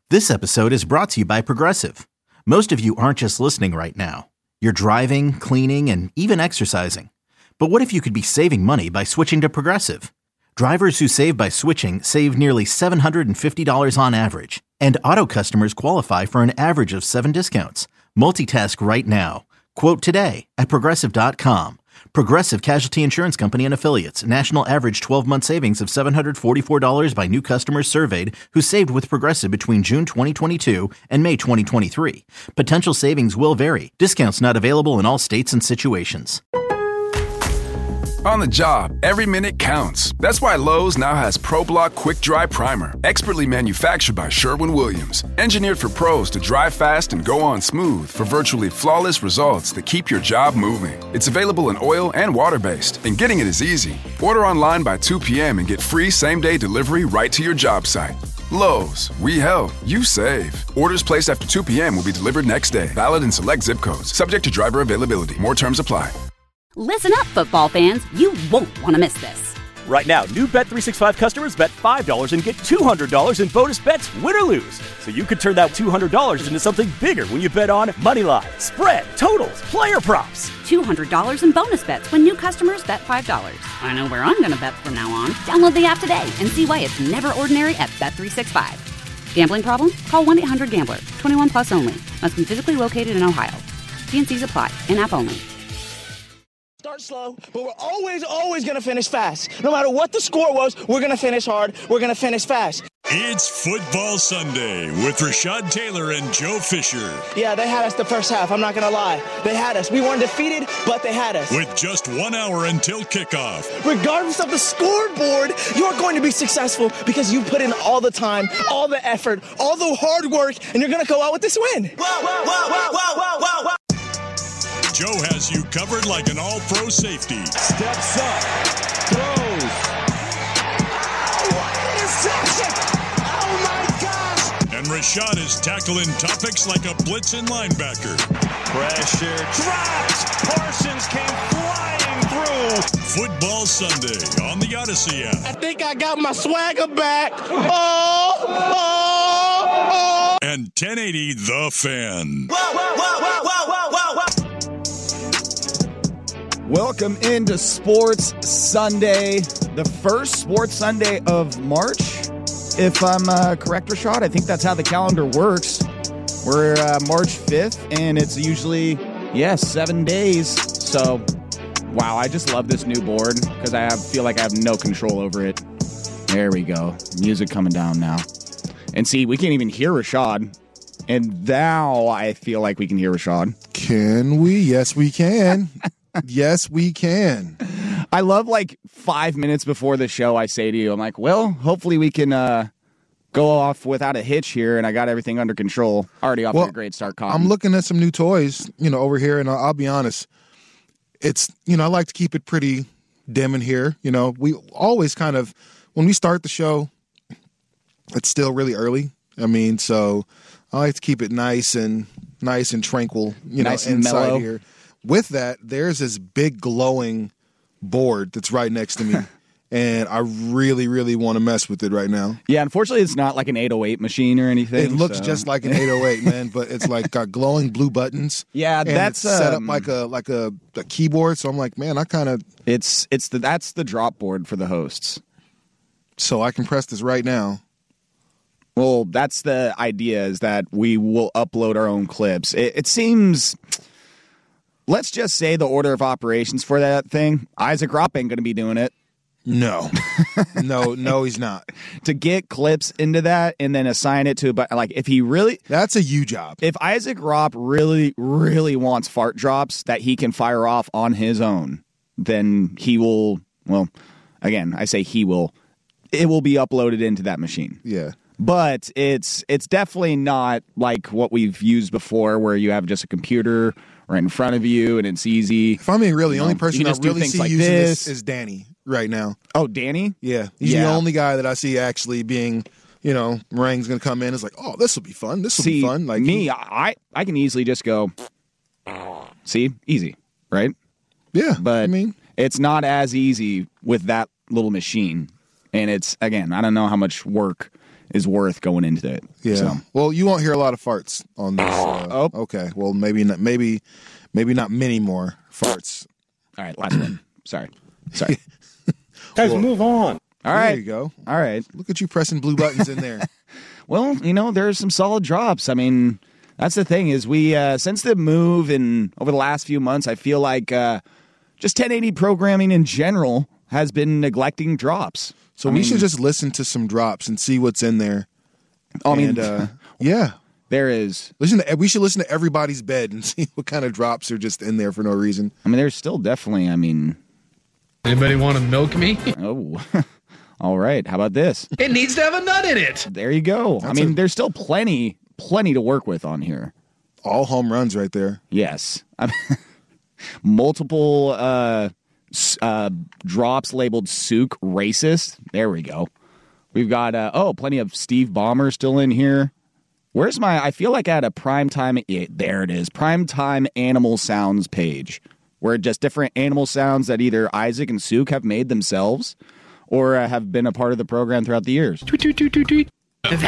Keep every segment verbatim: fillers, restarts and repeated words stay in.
This episode is brought to you by Progressive. Most of you aren't just listening right now. You're driving, cleaning, and even exercising. But what if you could be saving money by switching to Progressive? Drivers who save by switching save nearly seven hundred fifty dollars on average. And auto customers qualify for an average of seven discounts. Multitask right now. Quote today at Progressive dot com. Progressive Casualty Insurance Company and Affiliates. National average twelve-month savings of seven hundred forty-four dollars by new customers surveyed who saved with Progressive between June twenty twenty-two and May twenty twenty-three. Potential savings will vary. Discounts not available in all states and situations. On the job, every minute counts. That's why Lowe's now has ProBlock Quick Dry Primer, expertly manufactured by Sherwin-Williams. Engineered for pros to dry fast and go on smooth for virtually flawless results that keep your job moving. It's available in oil and water-based, and getting it is easy. Order online by two p.m. and get free same-day delivery right to your job site. Lowe's, we help, you save. Orders placed after two p.m. will be delivered next day. Valid in select zip codes. Subject to driver availability. More terms apply. Listen up, football fans. You won't want to miss this. Right now, new Bet three sixty-five customers bet five dollars and get two hundred dollars in bonus bets, win or lose. So you could turn that two hundred dollars into something bigger when you bet on money line, spread, totals, player props. two hundred dollars in bonus bets when new customers bet five dollars. I know where I'm going to bet from now on. Download the app today and see why it's never ordinary at Bet three sixty-five. Gambling problem? Call one eight hundred gambler. twenty-one plus only. Must be physically located in Ohio. T and C's apply. In-app only. Start slow, but we're always, always going to finish fast. No matter what the score was, we're going to finish hard. We're going to finish fast. It's Football Sunday with Rashad Taylor and Joe Fisher. Yeah, they had us the first half. I'm not going to lie. They had us. We weren't defeated, but they had us. With just one hour until kickoff. Regardless of the scoreboard, you're going to be successful because you put in all the time, all the effort, all the hard work, and you're going to go out with this win. Whoa, whoa, whoa, whoa, whoa, whoa, whoa, whoa. Joe has you covered like an all-pro safety. Steps up, throws. Oh, what an interception! Oh, my gosh! And Rashad is tackling topics like a blitzing linebacker. Pressure drops. Parsons came flying through. Football Sunday on the Odyssey app. I think I got my swagger back. Oh, oh, oh. And ten eighty The Fan. Whoa, whoa, whoa, whoa, whoa, whoa, whoa, whoa. Welcome into Sports Sunday, the first Sports Sunday of March. If I'm uh, correct, Rashad, I think that's how the calendar works. We're uh, March fifth, and it's usually, yeah, seven days. So, wow, I just love this new board because I have, feel like I have no control over it. There we go. Music coming down now. And see, we can't even hear Rashad. And now I feel like we can hear Rashad. Can we? Yes, we can. Yes, we can. I love like five minutes before the show, I say to you, I'm like, well, hopefully we can uh, go off without a hitch here, and I got everything under control. Already off well, to a great start, Cotton. I'm looking at some new toys, you know, over here, and I'll, I'll be honest. It's, you know, I like to keep it pretty dim in here. You know, we always kind of, when we start the show, it's still really early. I mean, so I like to keep it nice and nice and tranquil, you nice know, and inside mellow. Here. With that, there's this big glowing board that's right next to me, and I really, really want to mess with it right now. Yeah, unfortunately, it's not like an eight oh eight machine or anything. It looks so. just like an eight oh eight, man, but it's like got glowing blue buttons. Yeah, and that's it's set um, up like a like a, a keyboard. So I'm like, man, I kind of it's it's the that's the drop board for the hosts. So I can press this right now. Well, that's the idea, is that we will upload our own clips. It, it seems. Let's just say the order of operations for that thing, Isaac Ropp ain't going to be doing it. No. no, no, he's not. To get clips into that and then assign it to, but like if he really... That's a you job. If Isaac Ropp really, really wants fart drops that he can fire off on his own, then he will, well, again, I say he will, it will be uploaded into that machine. Yeah. But it's it's definitely not like what we've used before where you have just a computer right in front of you and it's easy. If I'm being real, the you only know, person I really see like using this. this is Danny right now. Oh, Danny? Yeah. He's yeah. the only guy that I see actually being, you know, Rang's going to come in. It's like, oh, this will be fun. This will see, be fun. Like me, he, I, I can easily just go, see, easy, right? Yeah. But I mean, it's not as easy with that little machine. And it's, again, I don't know how much work is worth going into it. Yeah. So. Well, you won't hear a lot of farts on this. Uh, oh. Okay. Well, maybe not. Maybe, maybe not many more farts. All right. Last one. Sorry. Sorry. Guys, well, move on. All right. There you go. All right. Look at you pressing blue buttons in there. Well, you know, there's some solid drops. I mean, that's the thing is we, uh, since the move and over the last few months, I feel like uh, just ten eighty programming in general has been neglecting drops. So I we mean, should just listen to some drops and see what's in there. I mean, and, uh, yeah. There is. Listen to, we should listen to everybody's bed and see what kind of drops are just in there for no reason. I mean, there's still definitely, I mean. Anybody want to milk me? Oh, all right. How about this? It needs to have a nut in it. There you go. That's I mean, a, there's still plenty, plenty to work with on here. All home runs right there. Yes. I mean, multiple uh, uh, drops labeled Souk racist. There we go. We've got, uh, oh, plenty of Steve Ballmer still in here. Where's my, I feel like I had a primetime, yeah, there it is, primetime animal sounds page, where just different animal sounds that either Isaac and Souk have made themselves or uh, have been a part of the program throughout the years. Tweet, tweet, tweet, tweet, tweet.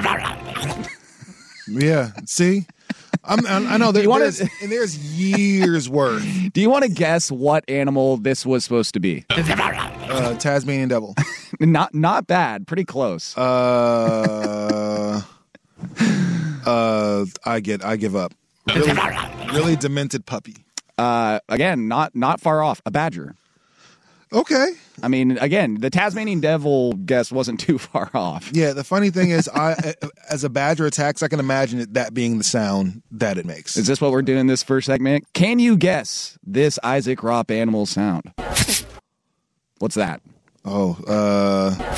Yeah, see? I'm, I know there, wanna, there's, and there's years worth. Do you want to guess what animal this was supposed to be? Uh, Tasmanian devil. Not not bad. Pretty close. Uh, uh, I get. I give up. Really, really demented puppy. Uh, again, not not far off. A badger. Okay. I mean, again, the Tasmanian devil guess wasn't too far off. Yeah, the funny thing is, I as a badger attacks, I can imagine it, that being the sound that it makes. Is this what we're doing this first segment? Can you guess this Isaac Ropp animal sound? What's that? Oh, uh...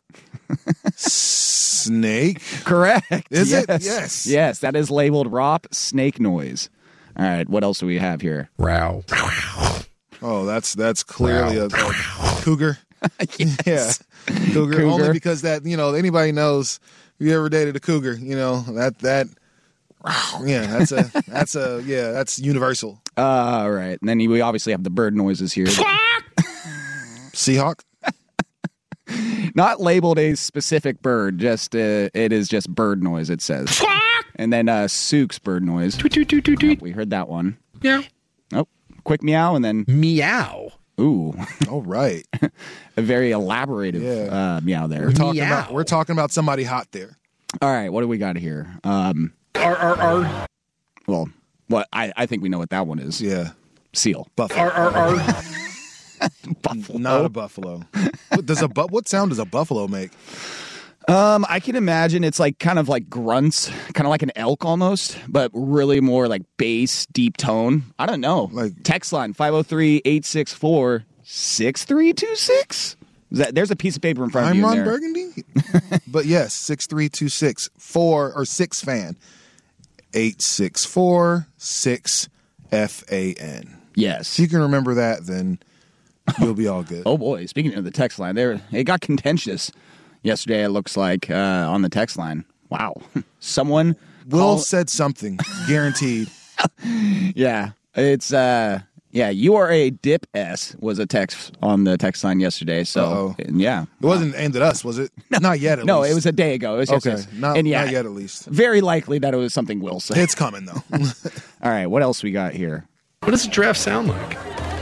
snake? Correct. Is yes. it? Yes. Yes, that is labeled Ropp snake noise. All right, what else do we have here? Row. Oh, that's that's clearly a, a cougar. Yes. Yeah, cougar, cougar. Only because that, you know, anybody knows if you ever dated a cougar, you know, that that yeah, that's a that's a yeah, that's universal. Uh, all right, and then we obviously have the bird noises here. Seahawk. Not labeled a specific bird, just uh, it is just bird noise. It says, and then uh, Souk's bird noise. Tweet, tweet, tweet, tweet, tweet. Oh, we heard that one. Yeah. Oh, quick meow, and then meow. Ooh, all right. A very elaborative yeah. uh, meow there. We're talking meow. about we're talking about somebody hot there. All right, what do we got here? Um, R R R. Well, what I, I think we know what that one is. Yeah, seal. Buffalo. R R R. Buffalo. Not a buffalo. What does a bu- what sound does a buffalo make? Um, I can imagine it's like kind of like grunts, kind of like an elk almost, but really more like bass, deep tone. I don't know. Like text line five oh three, eight six four, six three two six. That, there's a piece of paper in front I'm of you. Ron in there. Burgundy. But yes, six three two six four or six fan. Eight six four six F A N. Yes. If you can remember that, then you'll be all good. Oh boy, speaking of the text line, there it got contentious yesterday, it looks like, uh, on the text line. Wow. Someone Will call... said something, guaranteed. Yeah. It's uh yeah, you are a dip S was a text on the text line yesterday. So Uh-oh. yeah. It wasn't aimed at us, was it? No. Not yet at no, least. it was a day ago. It was okay. yesterday. Not, and yeah, not yet at least. Very likely that it was something Will said. It's coming though. All right, what else we got here? What does a giraffe sound like?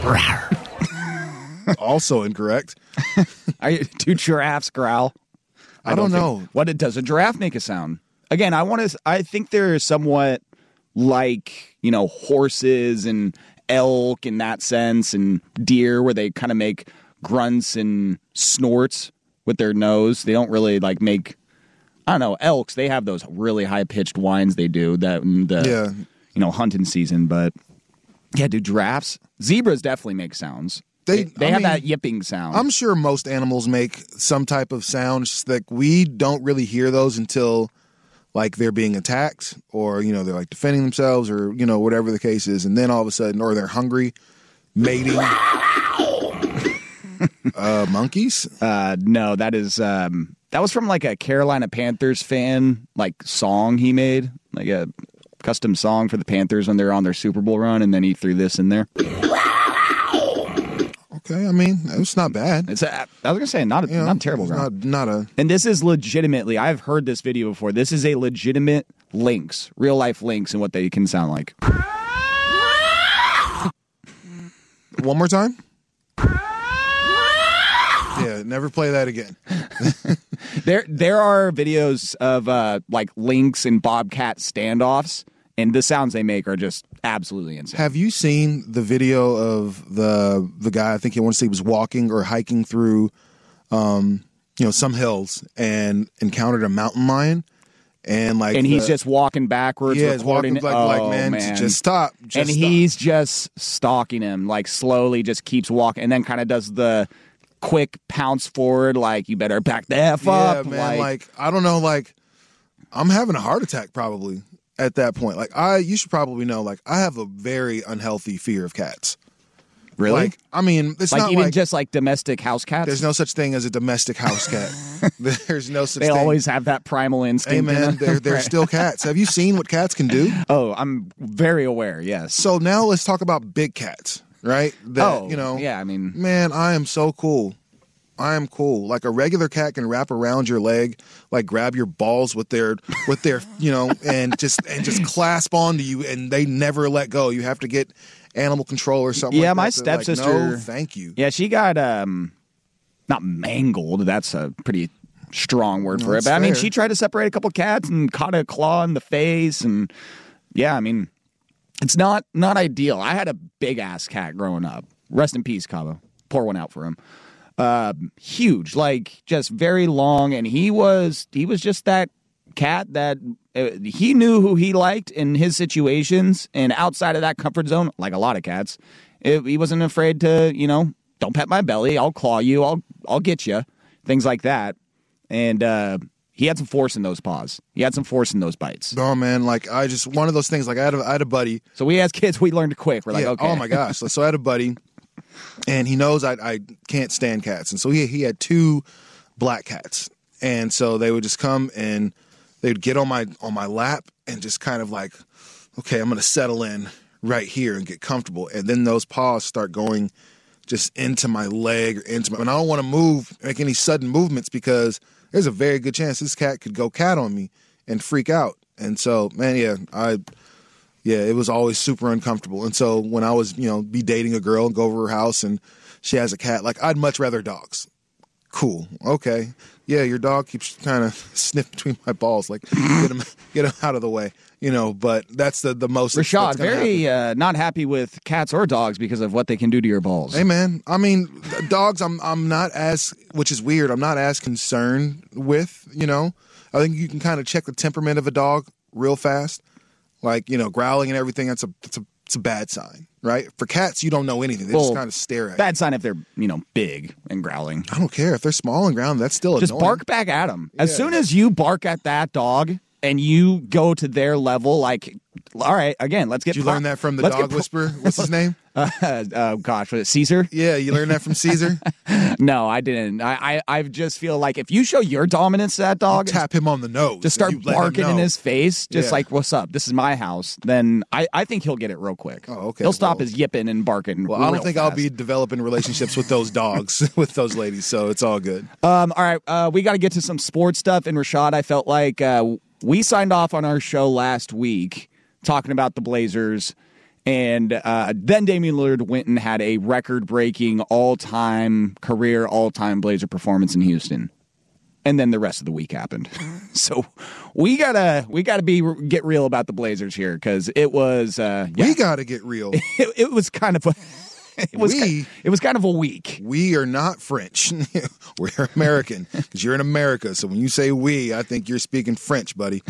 Also incorrect. Are you, do giraffes growl? I, I don't, don't know. Think, what it, does a giraffe make a sound? Again, I want to. I think they're somewhat like, you know, horses and elk in that sense, and deer, where they kind of make grunts and snorts with their nose. They don't really like make. I don't know. Elks, they have those really high pitched whines. They do that in the yeah. you know, hunting season. But yeah, do giraffes? Zebras definitely make sounds. They, they have mean, that yipping sound. I'm sure most animals make some type of sound. Just like we don't really hear those until like they're being attacked, or, you know, they're like defending themselves, or, you know, whatever the case is. And then all of a sudden, or they're hungry, mating. uh, monkeys? Uh, no, that is um, that was from like a Carolina Panthers fan like song he made, like a custom song for the Panthers when they're on their Super Bowl run, and then he threw this in there. Okay, I mean, it's not bad. It's a, I was going to say, not a, You know, not a terrible it's ground. Not, not a. And this is legitimately, I've heard this video before. This is a legitimate lynx, real life lynx, and what they can sound like. One more time? Yeah, never play that again. there there are videos of uh, like lynx and bobcat standoffs, and the sounds they make are just absolutely insane. Have you seen the video of the the guy, I think he wants to say he was walking or hiking through um, you know, some hills and encountered a mountain lion? And like, and he's the, just walking backwards, yeah, recording walking it. like, oh, like man, man, just stop. Just and stop. he's just stalking him, like slowly, just keeps walking, and then kind of does the quick pounce forward, like you better back the f yeah, up. man. Like, like I don't know, like I'm having a heart attack probably at that point. Like I, you should probably know, like I have a very unhealthy fear of cats. Really? Like, I mean, it's like not even like, just like domestic house cats. There's no such thing as a domestic house cat. There's no such they thing. They always have that primal instinct. Hey, man, they're, they're right. still cats. Have you seen what cats can do? Oh, I'm very aware, yes. So now let's talk about big cats, right? That, oh, you know, yeah, I mean. Man, I am so cool. I am cool. Like a regular cat can wrap around your leg, like grab your balls with their, with their, you know, and just and just clasp onto you, and they never let go. You have to get animal control or something. Yeah, like my that. stepsister. Like, no, thank you. Yeah, she got um, not mangled. That's a pretty strong word No, for it. that's But I mean, fair. she tried to separate a couple cats and caught a claw in the face, and yeah, I mean, it's not not ideal. I had a big ass cat growing up. Rest in peace, Cabo. Pour one out for him. Uh, huge, like just very long, and he was he was just that cat that uh, he knew who he liked in his situations, and outside of that comfort zone, like a lot of cats, it, he wasn't afraid to, you know, don't pet my belly, I'll claw you, I'll I'll get you, things like that, and uh, he had some force in those paws. He had some force in those bites. Oh man, like I just one of those things. Like I had a, I had a buddy. So we as kids, we learned quick. We're like, yeah, okay, oh my gosh. So I had a buddy. And he knows I, I can't stand cats. And so he, he had two black cats. And so they would just come and they would get on my on my lap and just kind of like, okay, I'm going to settle in right here and get comfortable. And then those paws start going just into my leg or into my... And I don't want to move, make any sudden movements because there's a very good chance this cat could go cat on me and freak out. And so, man, yeah, I... Yeah, it was always super uncomfortable. And so when I was, you know, be dating a girl and go over her house and she has a cat, like I'd much rather dogs. Cool. Okay. Yeah, your dog keeps kind of sniffing between my balls. Like, get him, get him out of the way. You know, but that's the, the most. Rashad, very uh, not happy with cats or dogs because of what they can do to your balls. Hey, man. I mean, dogs, I'm I'm not as, which is weird, I'm not as concerned with, you know. I think you can kind of check the temperament of a dog real fast. Like, you know, growling and everything, that's a, that's a, it's a bad sign, right? For cats, you don't know anything. They well, just kind of stare at bad you. sign if they're, you know, big and growling. I don't care. If they're small and growling, that's still Just annoying. bark back at them. As Yeah. soon as you bark at that dog and you go to their level, like, all right, again, let's get... Did you po- learn that from the let's dog get po- whisperer? What's his name? Uh, uh, gosh, was it Caesar? Yeah, you learned that from Caesar? No, I didn't. I, I I just feel like if you show your dominance to that dog, You tap him on the nose. just start and you let him barking in know. his face, just Yeah. like, what's up? This is my house. Then I, I think he'll get it real quick. Oh, okay. He'll stop Well- his yipping and barking. Well, I don't real think I'll fast. be developing relationships with those dogs, with those ladies, so it's all good. Um, all right, uh, we got to get to some sports stuff. And Rashad, I felt like uh, we signed off on our show last week talking about the Blazers. And uh, then Damian Lillard went and had a record-breaking, all-time career, all-time Blazer performance in Houston. And then the rest of the week happened. So we gotta we gotta be get real about the Blazers here because it was uh, yeah, We got to get real. it, it was kind of a it was We- ki- it was kind of a week. We are not French. We're American because you're in America. So when you say we, I think you're speaking French, buddy.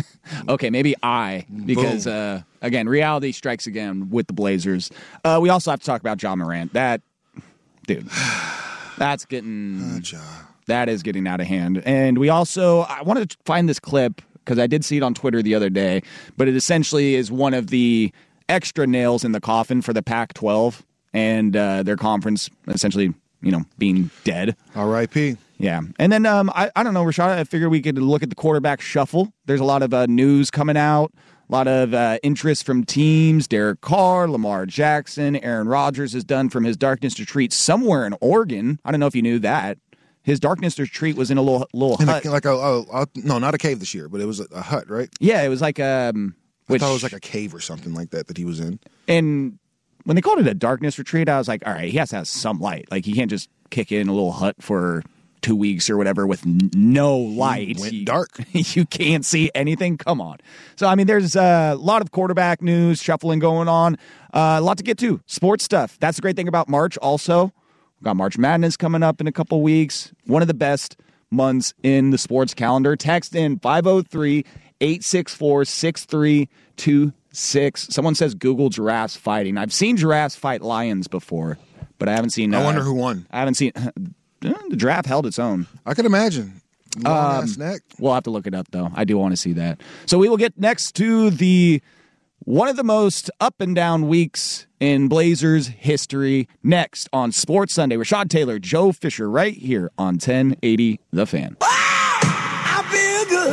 Okay, maybe I, because, uh, again, reality strikes again with the Blazers. Uh, we also have to talk about John Morant. That, dude, that's getting, that is getting out of hand. And we also, I wanted to find this clip, because I did see it on Twitter the other day, but it essentially is one of the extra nails in the coffin for the Pac twelve and uh, their conference essentially, you know, being dead. R I P Yeah. And then, um, I, I don't know, Rashad, I figured we could look at the quarterback shuffle. There's a lot of uh, news coming out. A lot of uh, interest from teams. Derek Carr, Lamar Jackson, Aaron Rodgers is done from his Darkness retreat somewhere in Oregon. I don't know if you knew that. His Darkness retreat was in a little little in hut. A, like a, a, a no, not a cave this year, but it was a, a hut, right? Yeah, it was like um. Which, I thought it was like a cave or something like that that he was in. And when they called it a Darkness retreat, I was like, all right, he has to have some light. Like he can't just kick in a little hut for two weeks or whatever with n- no light. It went you, dark. You can't see anything. Come on. So, I mean, there's a lot of quarterback news, shuffling going on. Uh, a lot to get to. Sports stuff. That's the great thing about March also. We've got March Madness coming up in a couple weeks. One of the best months in the sports calendar. Text in five oh three, eight six four, six three two six. Someone says Google giraffes fighting. I've seen giraffes fight lions before, but I haven't seen... Uh, I wonder who won. I haven't seen... The giraffe held its own. I can imagine. Long Um, ass neck. We'll have to look it up, though. I do want to see that. So we will get next to the one of the most up and down weeks in Blazers history next on Sports Sunday. Rashad Taylor, Joe Fisher, right here on ten eighty The Fan. I feel good.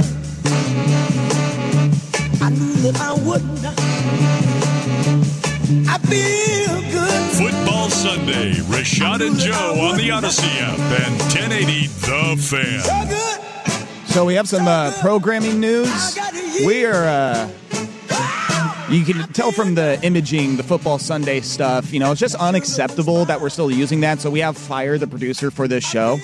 I knew that I wouldn't. I feel good. Football Sunday, Rashad and Joe on the Odyssey app and ten eighty The Fan. So good. So we have some uh, programming news. We are, uh, you can tell from the imaging, the Football Sunday stuff, you know, it's just unacceptable that we're still using that. So we have fired the producer for this show.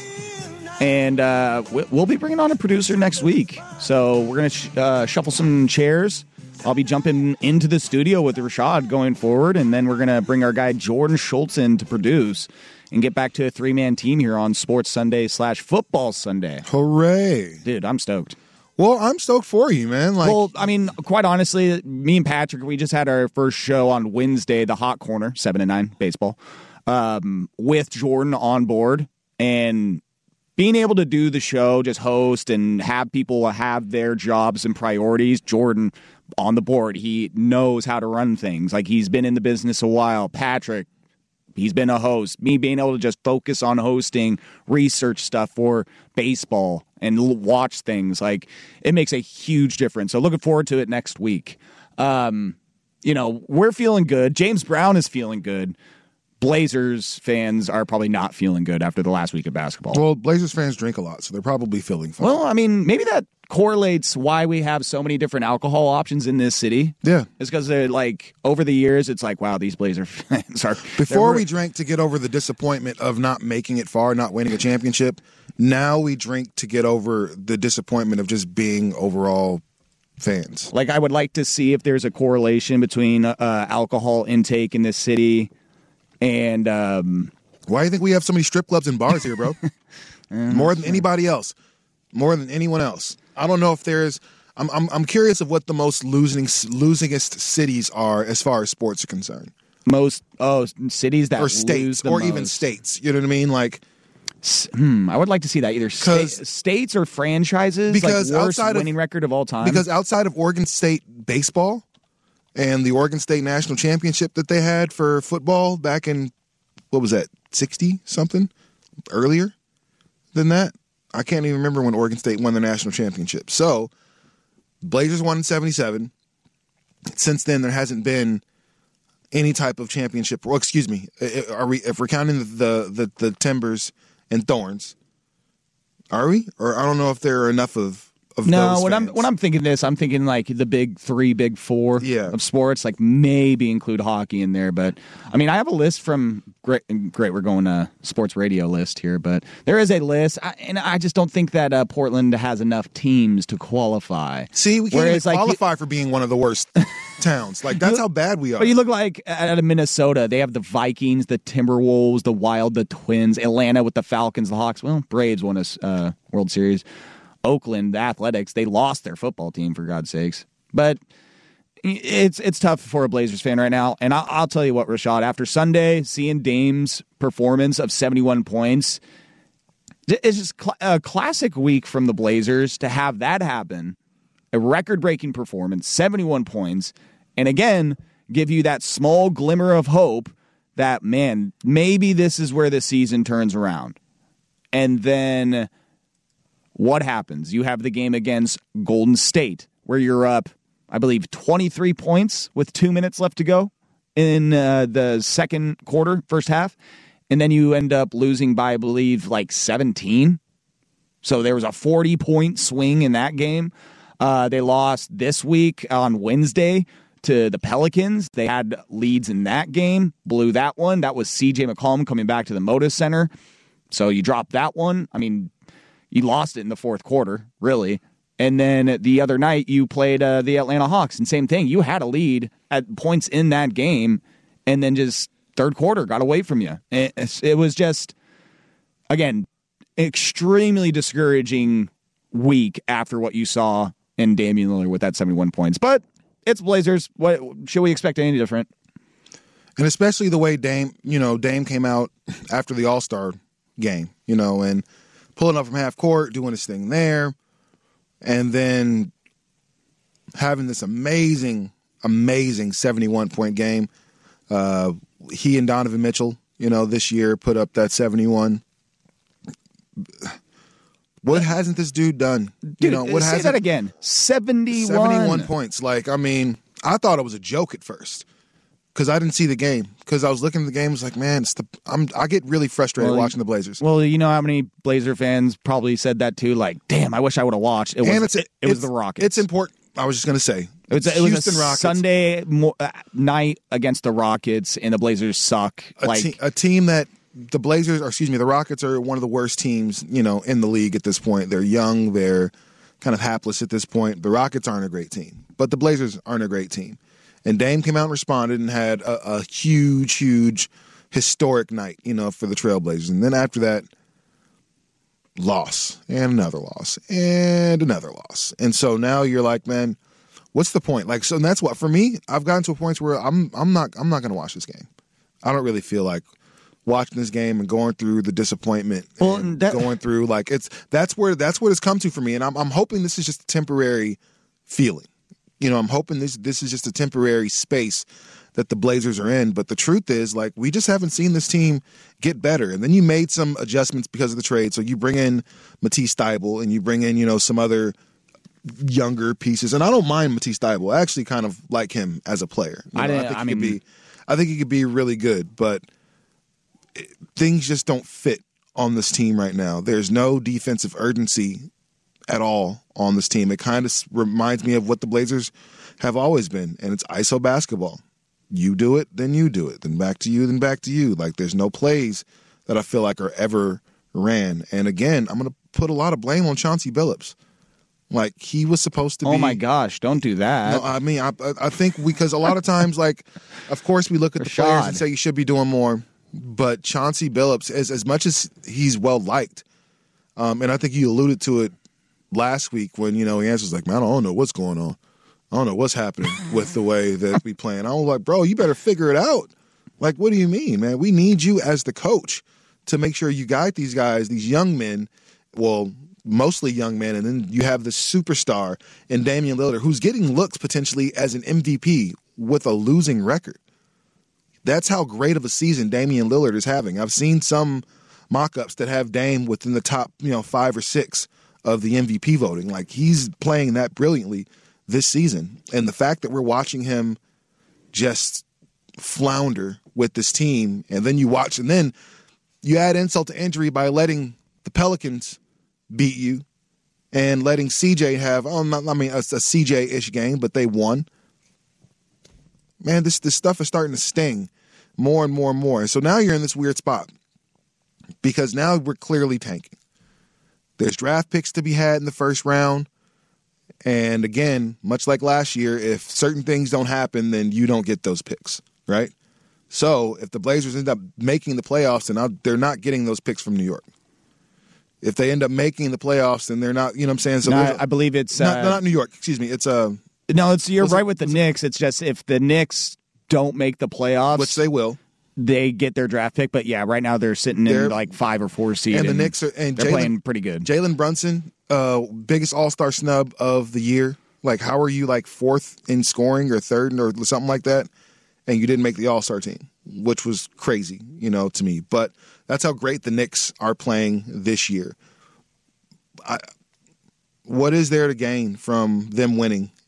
And uh, we'll be bringing on a producer next week. So we're going to sh- uh, shuffle some chairs. I'll be jumping into the studio with Rashad going forward, and then we're going to bring our guy Jordan Schultz in to produce and get back to a three-man team here on Sports Sunday slash Football Sunday. Hooray. Dude, I'm stoked. Well, I'm stoked for you, man. Like, well, I mean, quite honestly, me and Patrick, we just had our first show on Wednesday, the Hot Corner, seven to nine baseball, um, with Jordan on board, and being able to do the show, just host and have people have their jobs and priorities. Jordan on the board, he knows how to run things. Like, he's been in the business a while. Patrick, he's been a host. Me being able to just focus on hosting, research stuff for baseball and l- watch things, like, it makes a huge difference. So looking forward to it next week. Um, you know, we're feeling good. James Brown is feeling good. Blazers fans are probably not feeling good after the last week of basketball. Well, Blazers fans drink a lot, so they're probably feeling fine. Well, I mean, maybe that correlates why we have so many different alcohol options in this city. Yeah. It's because they're like, over the years, it's like, wow, these Blazer fans are... Before we drank to get over the disappointment of not making it far, not winning a championship, now we drink to get over the disappointment of just being overall fans. Like, I would like to see if there's a correlation between uh, alcohol intake in this city and... Um, Why do you think we have so many strip clubs and bars here, bro? More than anybody else. More than anyone else. I don't know if there's... I'm I'm, I'm curious of what the most losing losingest cities are as far as sports are concerned. Most oh cities that or states lose the or most. even states. You know what I mean? Like, hmm, I would like to see that either sta- states or franchises. Because like worst outside winning of, record of all time. Because outside of Oregon State baseball and the Oregon State national championship that they had for football back in, what was that, sixty something earlier than that. I can't even remember when Oregon State won the national championship. So, Blazers won in seventy-seven. Since then, there hasn't been any type of championship. Well, excuse me. Are we? If we're counting the the, the, the Timbers and Thorns, are we? Or I don't know if there are enough of. Of no, those when fans. I'm when I'm thinking this, I'm thinking like the big three, big four yeah. of sports. Like maybe include hockey in there, but I mean, I have a list from great. Great, we're going to sports radio list here, but there is a list, I, and I just don't think that uh, Portland has enough teams to qualify. See, we can't Whereas, even like, qualify you, for being one of the worst towns. Like that's how bad we are. But you look like out of Minnesota, they have the Vikings, the Timberwolves, the Wild, the Twins, Atlanta with the Falcons, the Hawks. Well, Braves won a uh, World Series. Oakland, the Athletics, they lost their football team, for God's sakes. But it's it's tough for a Blazers fan right now. And I'll, I'll tell you what, Rashad, after Sunday, seeing Dame's performance of seventy-one points, it's just cl- a classic week from the Blazers to have that happen. A record-breaking performance, seventy-one points, and again, give you that small glimmer of hope that, man, maybe this is where the season turns around. And then... what happens? You have the game against Golden State where you're up, I believe, twenty-three points with two minutes left to go in uh, the second quarter, first half. And then you end up losing by, I believe, like seventeen. So there was a forty-point swing in that game. Uh, they lost this week on Wednesday to the Pelicans. They had leads in that game, blew that one. That was C J McCollum coming back to the Moda Center. So you dropped that one. I mean, you lost it in the fourth quarter, really. And then the other night, you played uh, the Atlanta Hawks, and same thing. You had a lead at points in that game, and then just third quarter got away from you. It, it was just, again, extremely discouraging week after what you saw in Damian Lillard with that seventy-one points. But it's Blazers. What should we expect any different? And especially the way Dame, you know, Dame came out after the All-Star game, you know, and pulling up from half court, doing his thing there, and then having this amazing, amazing seventy-one point game. Uh, he and Donovan Mitchell, you know, this year put up that seventy-one. What hasn't this dude done? Dude, you know, what say hasn't, that again. seventy-one. seventy-one points. Like, I mean, I thought it was a joke at first because I didn't see the game. Because I was looking at the game, I was like, man, it's the, I'm, I get really frustrated well, watching the Blazers. Well, you know how many Blazer fans probably said that too? Like, damn, I wish I would have watched. It was, and it's, it, it was the Rockets. It's important. I was just going to say. It was, it was Houston a Rockets. Sunday mo- uh, night against the Rockets, and the Blazers suck. A, like te- a team that the Blazers, or excuse me, the Rockets are one of the worst teams, you know, in the league at this point. They're young. They're kind of hapless at this point. The Rockets aren't a great team, but the Blazers aren't a great team. And Dame came out and responded and had a, a huge, huge, historic night, you know, for the Trailblazers. And then after that, loss and another loss and another loss. And so now you're like, man, what's the point? Like, so and that's what for me. I've gotten to a point where I'm, I'm not, I'm not going to watch this game. I don't really feel like watching this game and going through the disappointment well, and that, going through like it's that's where that's what it's come to for me. And I'm, I'm hoping this is just a temporary feeling. You know, I'm hoping this this is just a temporary space that the Blazers are in. But the truth is, like, we just haven't seen this team get better. And then you made some adjustments because of the trade. So you bring in Matisse Thybulle and you bring in, you know, some other younger pieces. And I don't mind Matisse Thybulle. I actually kind of like him as a player. You know, I, didn't, I think I he mean, could be, I think he could be really good. But it, things just don't fit on this team right now. There's no defensive urgency at all on this team. It kind of reminds me of what the Blazers have always been, and it's I S O basketball. You do it, then you do it, then back to you, then back to you. Like, there's no plays that I feel like are ever ran. And again, I'm going to put a lot of blame on Chauncey Billups. Like, he was supposed to be. Oh my gosh! Don't do that. No, I mean, I, I think because a lot of times, like, of course, we look at the Rashad. players and say you should be doing more. But Chauncey Billups, as as much as he's well liked, um, and I think you alluded to it last week when, you know, he answers like, man, I don't know what's going on. I don't know what's happening with the way that we playing. I was like, bro, you better figure it out. Like, what do you mean, man? We need you as the coach to make sure you guide these guys, these young men, well, mostly young men, and then you have this superstar in Damian Lillard who's getting looks potentially as an M V P with a losing record. That's how great of a season Damian Lillard is having. I've seen some mock-ups that have Dame within the top, you know, five or six of the M V P voting. Like, he's playing that brilliantly this season. And the fact that we're watching him just flounder with this team, and then you watch, and then you add insult to injury by letting the Pelicans beat you and letting C J have, oh, not, I mean, a, a C J-ish game, but they won. Man, this, this stuff is starting to sting more and more and more. And so now you're in this weird spot because now we're clearly tanking. There's draft picks to be had in the first round. And again, much like last year, if certain things don't happen, then you don't get those picks, right? So if the Blazers end up making the playoffs, then they're not getting those picks from New York. If they end up making the playoffs, then they're not, you know what I'm saying? So no, a, I believe it's... Not, uh, not New York, excuse me. It's uh, No, it's you're right it, with the Knicks. It's just if the Knicks don't make the playoffs... Which they will. They get their draft pick. But yeah, right now they're sitting in they're, like five or four seed. And the and Knicks are... And they're Jalen, playing pretty good. Jalen Brunson, uh, biggest all-star snub of the year. Like, how are you like fourth in scoring or third or something like that, and you didn't make the All-Star team, which was crazy, you know, to me. But that's how great the Knicks are playing this year. I, what is there to gain from them winning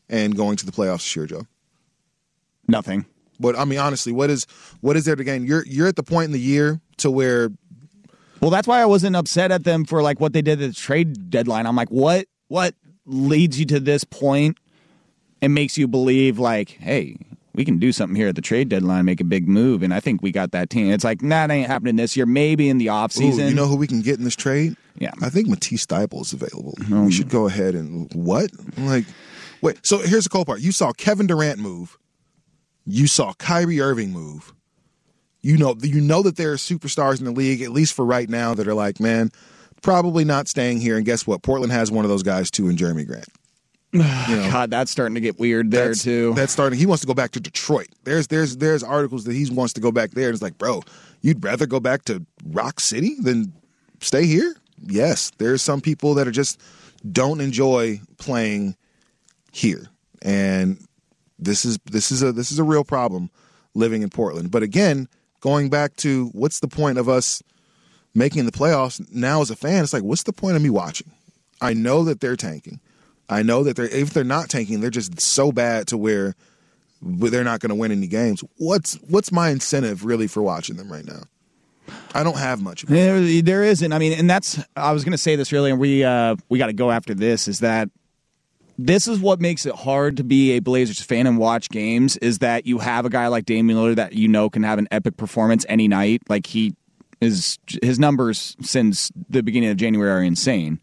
and going to the playoffs this year, Joe? Nothing. But I mean, honestly, what is what is there to gain? You're you're at the point in the year to where. Well, that's why I wasn't upset at them for like what they did at the trade deadline. I'm like, what what leads you to this point and makes you believe like, hey, we can do something here at the trade deadline, make a big move, and I think we got that team. It's like, nah, that ain't happening this year. Maybe in the offseason. Ooh, you know who we can get in this trade? Yeah. I think Matisse Thybulle is available. Um, we should go ahead and what? I'm like, wait, so here's the cool part. You saw Kevin Durant move. You saw Kyrie Irving move. You know, you know that there are superstars in the league, at least for right now, that are like, man, probably not staying here. And guess what? Portland has one of those guys too in Jeremy Grant. You know, God, that's starting to get weird there that's, too. That's starting. He wants to go back to Detroit. There's there's there's articles that he wants to go back there. And it's like, bro, you'd rather go back to Rock City than stay here? Yes, there's some people that are just don't enjoy playing here, and this is this is a this is a real problem living in Portland. But again, going back to what's the point of us making the playoffs now as a fan? It's like, what's the point of me watching? I know that they're tanking. I know that they're if they're not tanking, they're just so bad to where they're not going to win any games. What's what's my incentive really for watching them right now? I don't have much of it. There, there isn't. I mean, and that's I was going to say this earlier, and we uh, we got to go after this. Is that this is what makes it hard to be a Blazers fan and watch games? Is that you have a guy like Damian Lillard that you know can have an epic performance any night. Like he is, his numbers since the beginning of January are insane,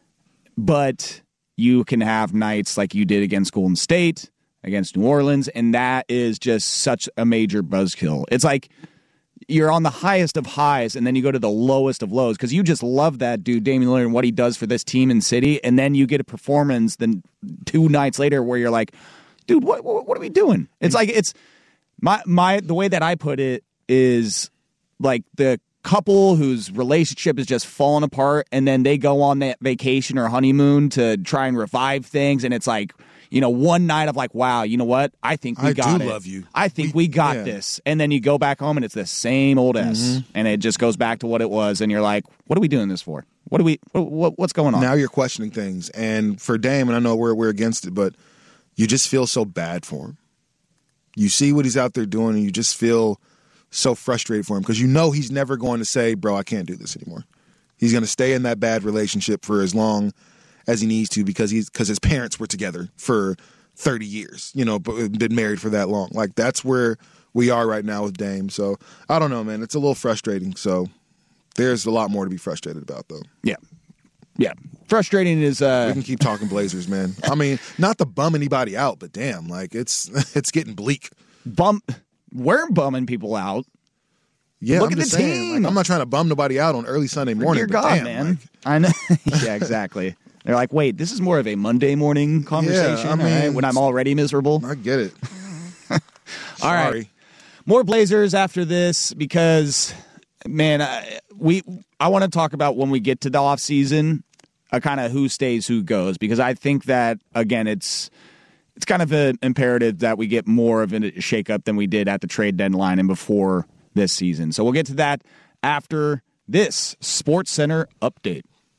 but you can have nights like you did against Golden State, against New Orleans, and that is just such a major buzzkill. It's like you're on the highest of highs, and then you go to the lowest of lows because you just love that dude, Damian Lillard, and what he does for this team and city, and then you get a performance then two nights later where you're like, dude, what what, what are we doing? It's like it's my my the way that I put it is like the couple whose relationship is just falling apart, and then they go on that vacation or honeymoon to try and revive things, and it's like, you know, one night of like, wow, you know what? I think we I got do it. love you. I think we, we got yeah. this. And then you go back home and it's the same old S, Mm-hmm. and it just goes back to what it was, and you're like, what are we doing this for? What are we? What, what, what's going on? Now you're questioning things, and for Dame, and I know we're we're against it, but you just feel so bad for him. You see what he's out there doing, and you just feel so frustrated for him because you know he's never going to say, bro, I can't do this anymore. He's going to stay in that bad relationship for as long as he needs to because he's because his parents were together for thirty years, you know, but been married for that long. Like, that's where we are right now with Dame. So, I don't know, man. It's a little frustrating. So, there's a lot more to be frustrated about, though. Yeah. Yeah. Frustrating is... Uh... We can keep talking Blazers, man. I mean, not to bum anybody out, but damn, like, it's it's getting bleak. Bum... We're bumming people out. Yeah, Look I'm at just the saying, team. like, I'm not trying to bum nobody out on early Sunday morning. Dear but God, damn, man. Like, I know. Yeah, exactly. They're like, wait, this is more of a Monday morning conversation, Yeah, I mean, all right, when I'm already miserable. I get it. All Sorry. right. More Blazers after this because, man, I, we I want to talk about when we get to the offseason, uh, kind of who stays, who goes, because I think that, again, it's it's kind of an imperative that we get more of a shakeup than we did at the trade deadline and before this season. So we'll get to that after this Sports Center update.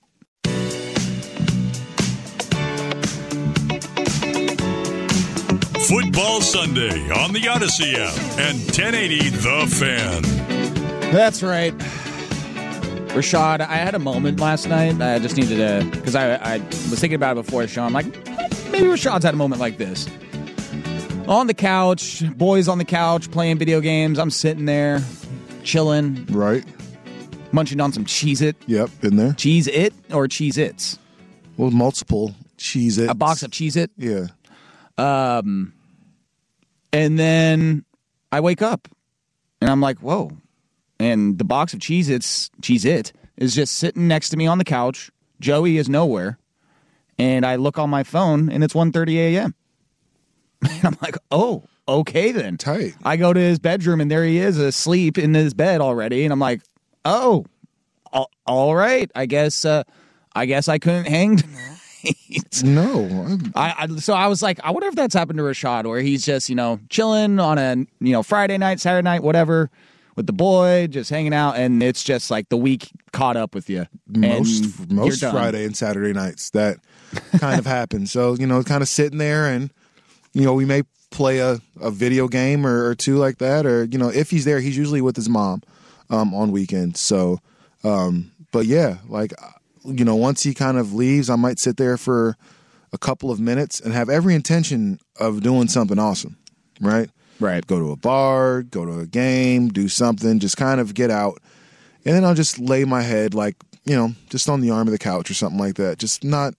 Football Sunday on the Odyssey app and ten eighty The Fan. That's right. Rashad, I had a moment last night. I just needed to, because I, I was thinking about it before the show. I'm like, maybe Rashad's had a moment like this. On the couch, boys on the couch, playing video games. I'm sitting there, chilling. Right. Munching on some Cheez-It. Yep, been there. Cheez-It or Cheez-Its? Well, multiple Cheez-Its. A box of Cheez-It? Yeah. Um, and then I wake up, and I'm like, whoa. And the box of Cheez-Its, Cheez-It, is just sitting next to me on the couch. Joey is nowhere. And I look on my phone, and it's one thirty a.m. And I'm like, oh, okay then. Tight. I go to his bedroom, and there he is asleep in his bed already. And I'm like, oh, all, all right. I guess uh, I guess I couldn't hang tonight. No. I, I So I was like, I wonder if that's happened to Rashad, where he's just, you know, chilling on a, you know, Friday night, Saturday night, whatever, with the boy, just hanging out, and it's just like the week caught up with you. Most and most you're done. Friday and Saturday nights that kind of happens. So, you know, kind of sitting there and you know, we may play a, a video game or, or two like that, or, you know, if he's there, he's usually with his mom um, on weekends. So, um, but yeah, like, you know, once he kind of leaves, I might sit there for a couple of minutes and have every intention of doing something awesome, right? Right. Go to a bar, go to a game, do something, just kind of get out. And then I'll just lay my head, like, you know, just on the arm of the couch or something like that. Just not,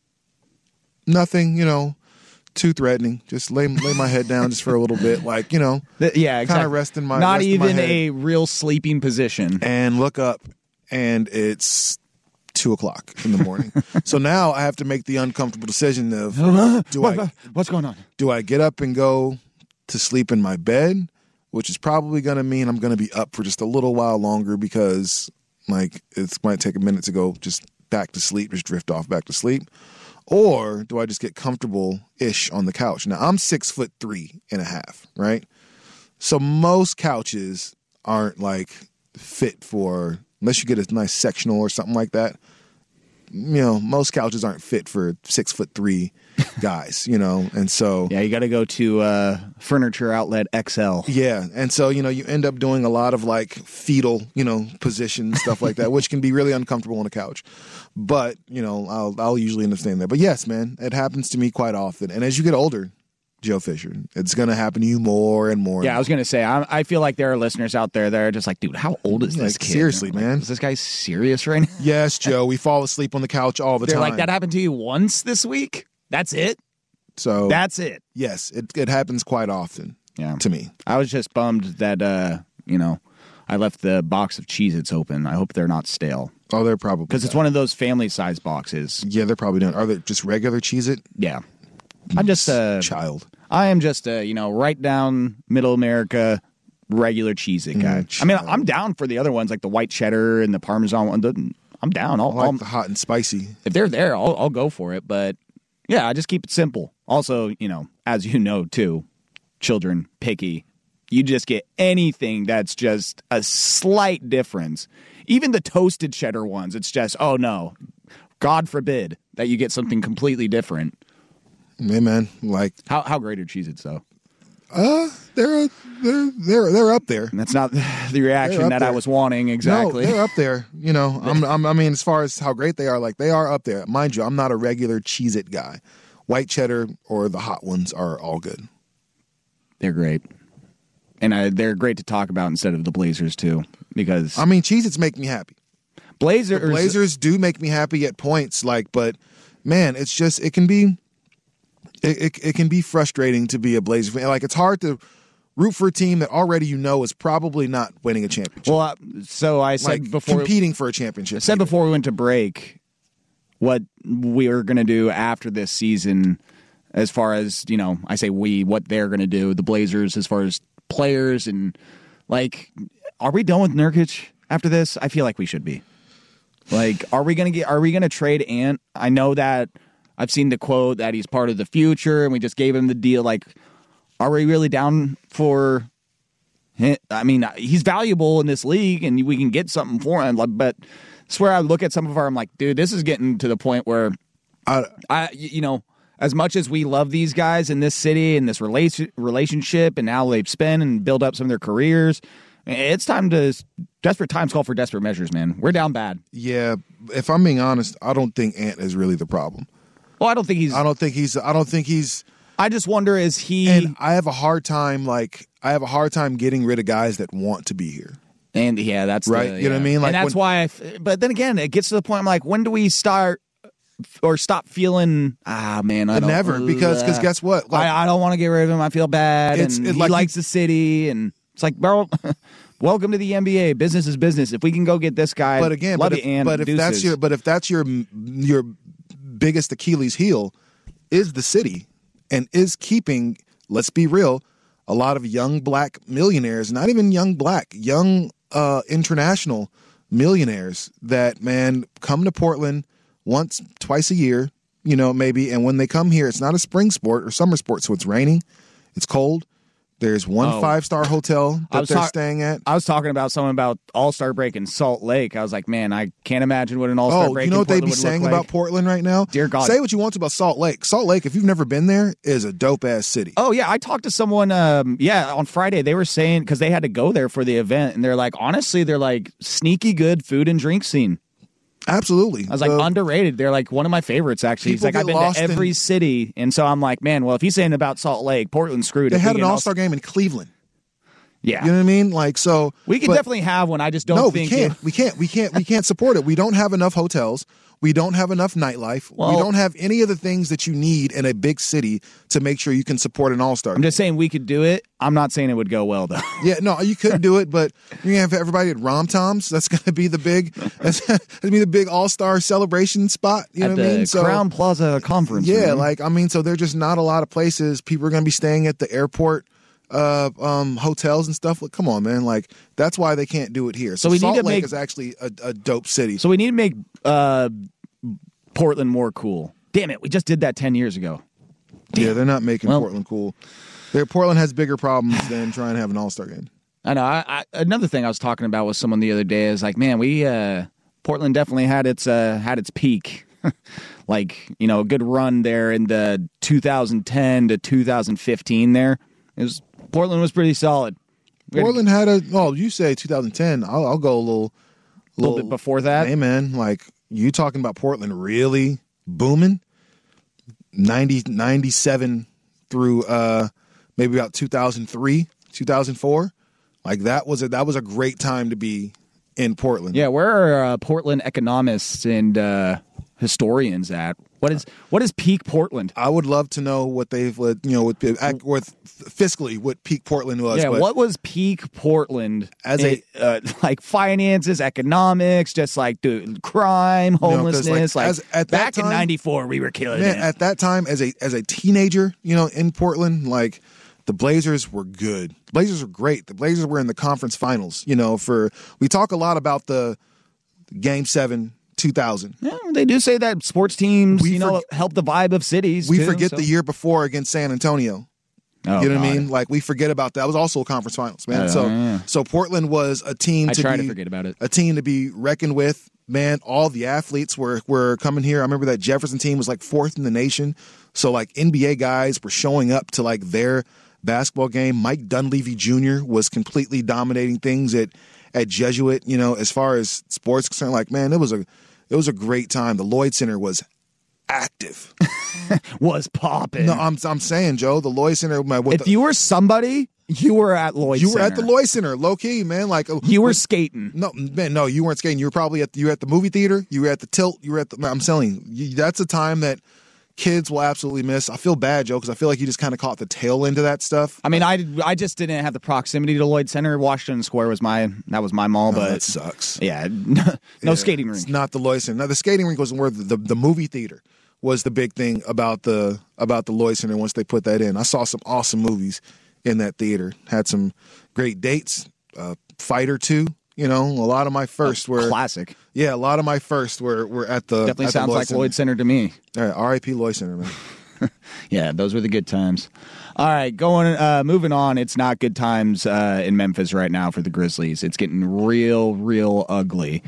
nothing, you know, too threatening. Just lay lay my head down just for a little bit, like, you know, The- yeah, exactly. kind of rest in my Not rest in my even head. a real sleeping position. And look up, and it's two o'clock in the morning. So now I have to make the uncomfortable decision of do What- I what's going on? do I get up and go to sleep in my bed, which is probably going to mean I'm going to be up for just a little while longer because, like, it might take a minute to go just back to sleep, just drift off back to sleep. Or do I just get comfortable-ish on the couch? Now, I'm six foot three and a half, right? So most couches aren't, like, fit for, unless you get a nice sectional or something like that, you know, most couches aren't fit for six foot three guys, you know, and so Yeah, you got to go to uh, Furniture Outlet X L. yeah, and so you know you end up doing a lot of like fetal, you know, positions, stuff like that, which can be really uncomfortable on a couch. But you know, I'll I'll usually understand that. But yes, man, it happens to me quite often, and as you get older, Joe Fisher, it's going to happen to you more and more. Yeah, I was going to say, I, I feel like there are listeners out there that are just like, dude, how old is this Like, kid? seriously, Like, man. Is this guy serious right now? Yes, Joe, we fall asleep on the couch all the They're time. like, that happened to you once this week? That's it? So That's it. yes, it it happens quite often. Yeah. To me. I was just bummed that, uh, you know, I left the box of Cheez-Its open. I hope they're not stale. Oh, they're probably Because it's one of those family-size boxes. Yeah, they're probably done. Are they just regular Cheez-It? Yeah. I'm just a... child. I am just a, you know, right down middle America, regular Cheez-It guy. Mm, I mean, I'm down for the other ones, like the white cheddar and the Parmesan one. I'm down. I'll, I like I'll- the hot and spicy. if they're there, I'll, I'll go for it. But yeah, I just keep it simple. Also, you know, as you know, too, children picky. You just get anything that's just a slight difference. Even the toasted cheddar ones, it's just, oh no, God forbid that you get something completely different. Hey, man, like How how great are Cheez-Its, though? uh, they're they're they're they're up there. And that's not the reaction They're up that I there. was wanting exactly. No, they're up there. You know, I'm, I'm, I mean, as far as how great they are, like they are up there. Mind you, I'm not a regular Cheez-It guy. White cheddar or the hot ones are all good. They're great. And I, they're great to talk about instead of the Blazers, too. Because I mean, Cheez-Its make me happy. Blazers, The Blazers do make me happy at points, like, but man, it's just it can be it, it, it can be frustrating to be a Blazer fan. Like, it's hard to root for a team that already you know is probably not winning a championship. Well, uh, so I said like before competing for a championship. I said even. before we went to break what we are going to do after this season, as far as, you know, I say we, what they're going to do, the Blazers, as far as players and like, are we done with Nurkic after this? I feel like we should be. Like, are we going to get? Are we going to trade Ant? I know that I've seen the quote that he's part of the future, and we just gave him the deal. Like, are we really down for? him? I mean, he's valuable in this league, and we can get something for him. Like, but I swear, I look at some of our, I'm like, dude, this is getting to the point where, I, I, you know, as much as we love these guys in this city and this relation relationship, and now they've spent and build up some of their careers. It's time to desperate times call for desperate measures, man. We're down bad. Yeah, if I'm being honest, I don't think Ant is really the problem. Well, I don't think he's. I don't think he's. I don't think he's. I just wonder, is he? And I have a hard time, like I have a hard time getting rid of guys that want to be here. And yeah, that's right. The, you know yeah. what I mean? Like and that's when, why. I f- but then again, it gets to the point. I'm like, when do we start or stop feeling? Ah, man, I don't. never because because guess what? Like, I, I don't want to get rid of him. I feel bad, It's- and it- he like likes the city, and it's like, bro. Welcome to the N B A. Business is business. If we can go get this guy, but again, love but you, if, Ant, but if that's deuces. your but if that's your your biggest Achilles heel is the city and is keeping, let's be real, a lot of young black millionaires, not even young black, young uh, international millionaires that, man, come to Portland once, twice a year, you know, maybe, and when they come here, it's not a spring sport or summer sport, so it's raining, it's cold. There's one Oh. five-star hotel I that was they're talk- staying at. I was talking about someone about All-Star Break in Salt Lake. I was like, man, I can't imagine what an All-Star Oh, Break you know in what they'd Portland be would saying look about like. Portland right now? Dear God. Say what you want about Salt Lake. Salt Lake, if you've never been there, is a dope-ass city. Oh, yeah. I talked to someone, um, yeah, on Friday. They were saying, because they had to go there for the event, and they're like, honestly, they're like, sneaky good food and drink scene. Absolutely. I was like, The- underrated. They're like one of my favorites, actually. He's People like, I've get been lost to every in- city. And so I'm like, man, well, if he's saying about Salt Lake, Portland's screwed. They If had we an can All-Star game in Cleveland. Yeah. You know what I mean? Like, so We could but- definitely have one. I just don't no, think we can't. it- We can't. We can't. We can't support it. We don't have enough hotels. We don't have enough nightlife. Well- we don't have any of the things that you need in a big city to make sure you can support an All-Star. I'm just saying we could do it. I'm not saying it would go well, though. Yeah, no, you couldn't do it, but you're gonna have everybody at Rom Toms. That's gonna be the big. That's gonna be the big All-Star celebration spot. You know At what I the mean? So Crown Plaza Conference yeah, Room. like I mean, so there's just not a lot of places. People are gonna be staying at the airport. Uh, um, hotels and stuff. Like, come on, man! Like that's why they can't do it here. So, So we need Salt to Lake make- is actually a, a dope city. So we need to make uh, Portland more cool. Damn it, we just did that ten years ago. Yeah, they're not making Well- Portland cool. They're, Portland has bigger problems than trying to have an All-Star game. I know. I, I, another thing I was talking about with someone the other day is like, man, we uh, Portland definitely had its uh, had its peak. Like, you know, a good run there in the two thousand ten to two thousand fifteen there. It was Portland was pretty solid. We had Portland had a. Oh, you say two thousand ten. I'll, I'll go a little, a little bit before that. Hey, man, like you talking about Portland really booming? ninety, ninety-seven through uh, maybe about two thousand three, two thousand four. Like that was a that was a great time to be in Portland. Yeah, where are uh, Portland economists and uh, historians at? What is what is peak Portland? I would love to know what they've, you know, with, with fiscally what peak Portland was. Yeah, but what was peak Portland As a- uh, like finances, economics, just like the crime, You know, 'cause, homelessness. like, Like, as- at that back in time- ninety-four, we were killing man, it. at that time as a as a teenager, you know, in Portland, like the Blazers were good. Blazers were great. The Blazers were in the conference finals. You know, for we talk a lot about the Game Seven, two thousand. Yeah, they do say that sports teams, We you know, forg- help the vibe of cities. We too, forget so- the year before against San Antonio. Oh, you know what I God. mean? Like we forget about that. That was also a conference finals, man. Oh, so yeah. so Portland was a team I to try be to forget about it. a team to be reckoned with. Man, all the athletes were were coming here. I remember that Jefferson team was like fourth in the nation. So like N B A guys were showing up to like their basketball game. Mike Dunleavy Junior was completely dominating things at at Jesuit, you know, as far as sports concerned. Like, man, it was a it was a great time. The Lloyd Center was active. Was popping. No, I'm I'm saying, Joe, the Lloyd Center. My, what If the, you were somebody, you were at Lloyd you were at Center. the Lloyd Center, low key, man. Like You were skating. No, man, no, you weren't skating. You were probably at you were at the movie theater. You were at the Tilt. You were at the. I'm telling you, you that's a time that kids will absolutely miss. I feel bad, Joe, because I feel like you just kind of caught the tail end of that stuff. I mean, I, I just didn't have the proximity to Lloyd Center. Washington Square was my that was my mall, Oh, but that sucks. yeah, no, Yeah, skating rink. It's not the Lloyd Center. Now the skating rink was where the, the the movie theater was the big thing about the about the Lloyd Center. Once they put that in, I saw some awesome movies in that theater. Had some great dates. Uh, Fighter two. You know, a lot of my first were Classic. Yeah, a lot of my first were were at the Definitely at the sounds Lloyd like Center. Lloyd Center to me. All right, R I P Lloyd Center, man. Yeah, those were the good times. All right, going uh, moving on. It's not good times uh, in Memphis right now for the Grizzlies. It's getting real, real ugly.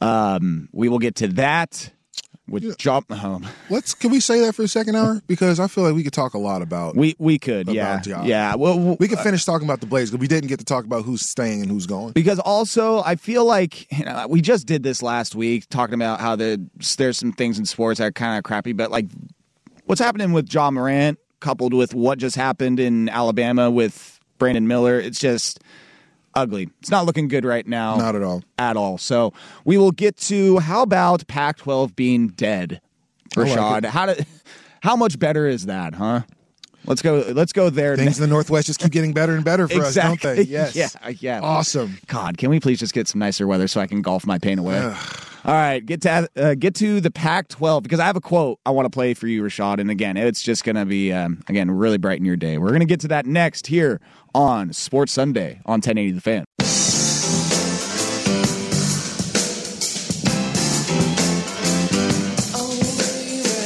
Um, we will get to that with Yeah. job. Um, Let's can we say that for a second hour because I feel like we could talk a lot about we we could, about yeah, Ja. yeah. Well, well, we could finish talking about the Blazers, but we didn't get to talk about who's staying and who's going. Because also, I feel like you know, we just did this last week, talking about how the there's some things in sports that are kind of crappy, but like what's happening with Ja Morant, coupled with what just happened in Alabama with Brandon Miller, it's just ugly. It's not looking good right now. Not at all. At all. So we will get to how about Pac twelve being dead, I like Rashad? it. how do, how much better is that, huh? Let's go. Let's go there. Things in the Northwest just keep getting better and better for Exactly. us, don't they? Yes. Yeah. Yeah. Awesome. God, can we please just get some nicer weather so I can golf my pain away? All right, get to uh, get to the Pac twelve because I have a quote I want to play for you, Rashad. And again, it's just going to be um, again really brighten your day. We're going to get to that next here on Sports Sunday on ten eighty The Fan. You're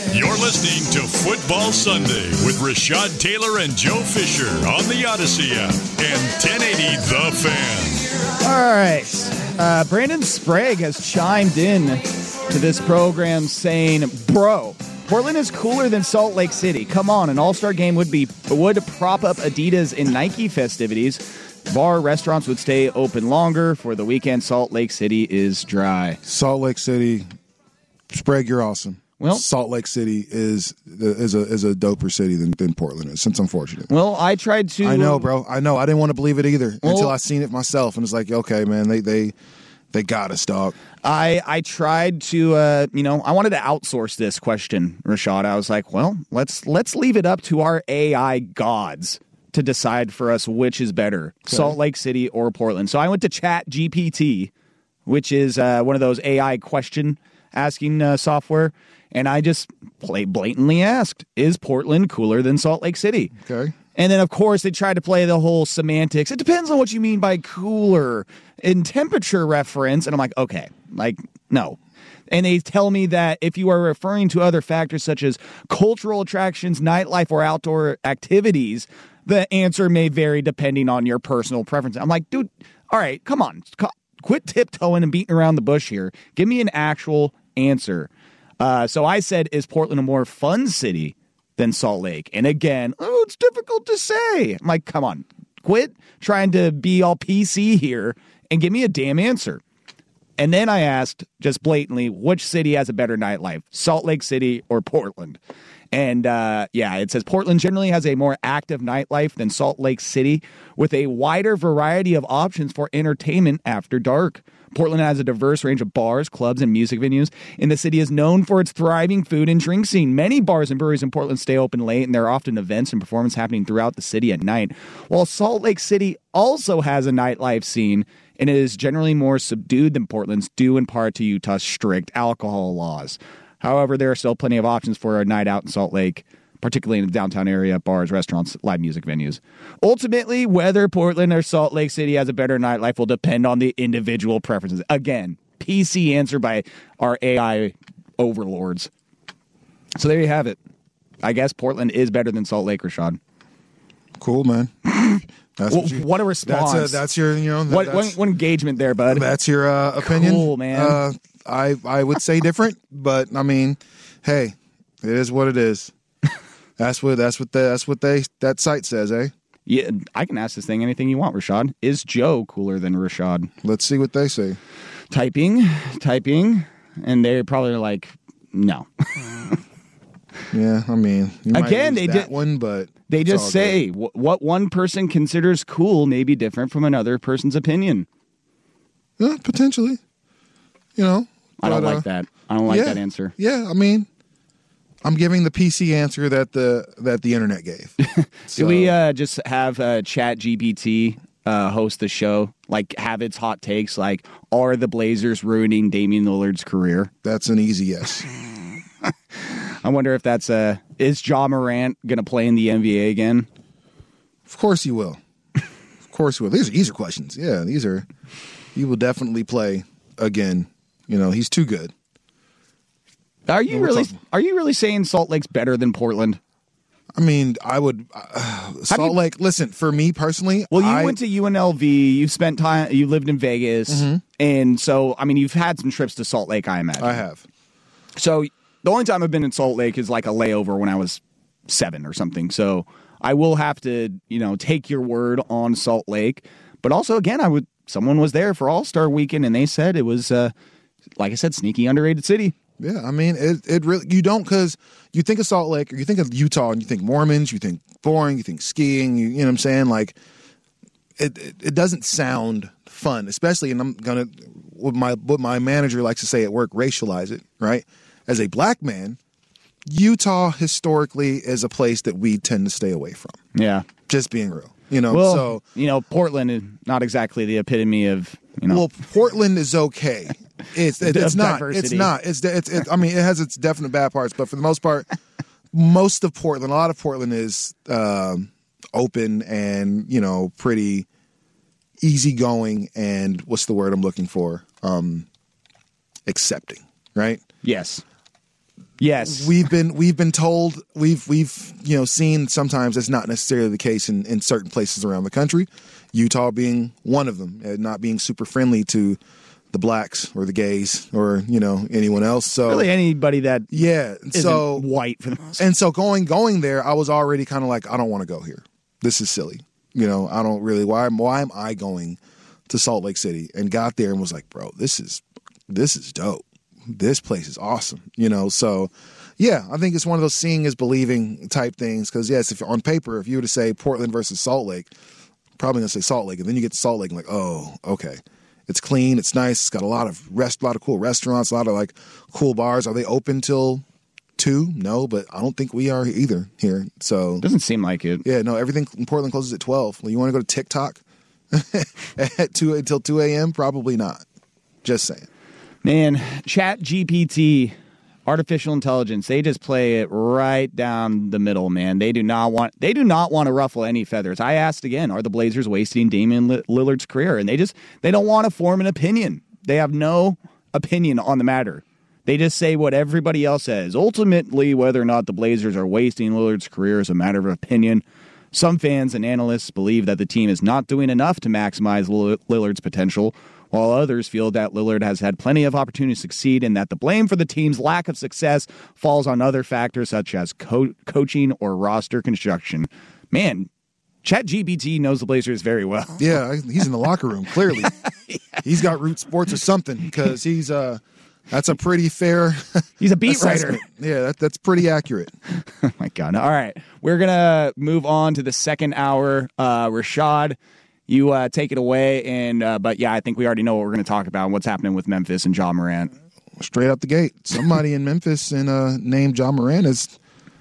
listening to Football Sunday with Rashad Taylor and Joe Fisher on the Odyssey app and ten eighty The Fan. All right. Uh, Brandon Sprague has chimed in to this program saying, bro, Portland is cooler than Salt Lake City. Come on, an all-star game would be would prop up Adidas and Nike festivities. Bar restaurants would stay open longer. For the weekend, Salt Lake City is dry. Salt Lake City, Sprague, you're awesome. Well, Salt Lake City is is a is a doper city than, than Portland is. It's unfortunate. Well, I tried to. I know, bro. I know. I didn't want to believe it either well, until I seen it myself, and it's like, okay, man, they they they got us, dog. I I tried to, uh, you know, I wanted to outsource this question, Rashad. I was like, well, let's let's leave it up to our A I gods to decide for us which is better, okay. Salt Lake City or Portland. So I went to Chat G P T, which is uh, one of those A I question asking uh, software, and I just play blatantly asked, is Portland cooler than Salt Lake City? Okay. And then, of course, they tried to play the whole semantics. It depends on what you mean by cooler in temperature reference. And I'm like, okay, like, no. And they tell me that if you are referring to other factors such as cultural attractions, nightlife, or outdoor activities, the answer may vary depending on your personal preference. I'm like, dude, all right, come on. Quit tiptoeing and beating around the bush here. Give me an actual answer. Uh, so I said, is Portland a more fun city than Salt Lake? And again, oh, it's difficult to say. I'm like, come on, quit trying to be all P C here and give me a damn answer. And then I asked just blatantly, which city has a better nightlife, Salt Lake City or Portland? And uh, yeah, it says Portland generally has a more active nightlife than Salt Lake City, with a wider variety of options for entertainment after dark. Portland has a diverse range of bars, clubs, and music venues, and the city is known for its thriving food and drink scene. Many bars and breweries in Portland stay open late, and there are often events and performances happening throughout the city at night. While Salt Lake City also has a nightlife scene, and it is generally more subdued than Portland's, due in part to Utah's strict alcohol laws. However, there are still plenty of options for a night out in Salt Lake, particularly in the downtown area, bars, restaurants, live music venues. Ultimately, whether Portland or Salt Lake City has a better nightlife will depend on the individual preferences. Again, P C answer by our A I overlords. So there you have it. I guess Portland is better than Salt Lake, Rashad. Cool, man. That's well, what, you, what a response. That's, a, that's your, you know, that, what, that's, what, what engagement there, bud. That's your uh, opinion. Cool, man. Uh, I, I would say different, but I mean, hey, it is what it is. That's what that's what the, that's what they that site says, eh? Yeah, I can ask this thing anything you want, Rashad. Is Joe cooler than Rashad? Let's see what they say. Typing, typing, and they're probably like, no. Yeah, I mean, you again, might they that did one, but they just say w- what one person considers cool may be different from another person's opinion. Yeah, potentially. You know, I don't but, like uh, that. I don't like yeah, that answer. Yeah, I mean, I'm giving the P C answer that the that the internet gave. So. Do we uh, just have uh, Chat G P T uh, host the show? Like, have its hot takes? Like, are the Blazers ruining Damian Lillard's career? That's an easy yes. I wonder if that's uh, is Ja Morant going to play in the N B A again? Of course he will. Of course he will. These are easier questions. Yeah, these are. He will definitely play again. You know, he's too good. Are you well, really? talking. Are you really saying Salt Lake's better than Portland? I mean, I would. Uh, Salt you, Lake. Listen, for me personally, well, you I, went to U N L V. You spent time. You lived in Vegas, mm-hmm. and so I mean, you've had some trips to Salt Lake. I imagine. I have. So the only time I've been in Salt Lake is like a layover when I was seven or something. So I will have to, you know, take your word on Salt Lake. But also, again, I would. Someone was there for All-Star Weekend, and they said it was, uh, like I said, sneaky, underrated city. Yeah, I mean, it, it really, you don't, because you think of Salt Lake, or you think of Utah, and you think Mormons, you think boring, you think skiing, you, you know what I'm saying? Like, it, it it doesn't sound fun, especially, and I'm going to, what my, what my manager likes to say at work, racialize it, right? As a black man, Utah historically is a place that we tend to stay away from. Yeah. Just being real. You know, well, so you know, Portland is not exactly the epitome of, you know. Well, Portland is okay. It's it, it's not. Diversity. It's not. It's it's. It, I mean, it has its definite bad parts, but for the most part, most of Portland, a lot of Portland is um, open and, you know, pretty easygoing and what's the word I'm looking for? Um, accepting, right? Yes. Yes. We've been we've been told we've we've you know seen sometimes it's not necessarily the case in, in certain places around the country. Utah being one of them, and not being super friendly to the blacks or the gays or you know anyone else. So really anybody that yeah, isn't so white for the most. And so going going there, I was already kind of like, I don't want to go here. This is silly. You know, I don't really. Why why am I going to Salt Lake City? And got there and was like, bro, this is this is dope. This place is awesome, you know. So, yeah, I think it's one of those seeing is believing type things. Because yes, if on paper, if you were to say Portland versus Salt Lake, probably gonna say Salt Lake, and then you get to Salt Lake and like, oh, okay, it's clean, it's nice, it's got a lot of rest, a lot of cool restaurants, a lot of like cool bars. Are they open till two? No, but I don't think we are either here. So doesn't seem like it. Yeah, no, everything in Portland closes at twelve. Well, you want to go to TikTok at two until two a.m.? Probably not. Just saying. Man, Chat G P T, artificial intelligence, they just play it right down the middle, man. They do not want they do not want to ruffle any feathers. I asked again, are the Blazers wasting Damian Lillard's career? And they just they don't want to form an opinion. They have no opinion on the matter. They just say what everybody else says. Ultimately, whether or not the Blazers are wasting Lillard's career is a matter of opinion. Some fans and analysts believe that the team is not doing enough to maximize Lillard's potential, while others feel that Lillard has had plenty of opportunity to succeed and that the blame for the team's lack of success falls on other factors such as co- coaching or roster construction. Man, ChatGPT knows the Blazers very well. Yeah, he's in the locker room, clearly. yeah. He's got Root Sports or something because he's uh, that's a pretty fair He's a beat assessment. writer. Yeah, that, that's pretty accurate. Oh, my God. All right, we're going to move on to the second hour. Uh, Rashad, you uh, take it away, and uh, but yeah, I think we already know what we're going to talk about and what's happening with Memphis and Ja Morant. Straight out the gate, somebody in Memphis and uh, named Ja Morant is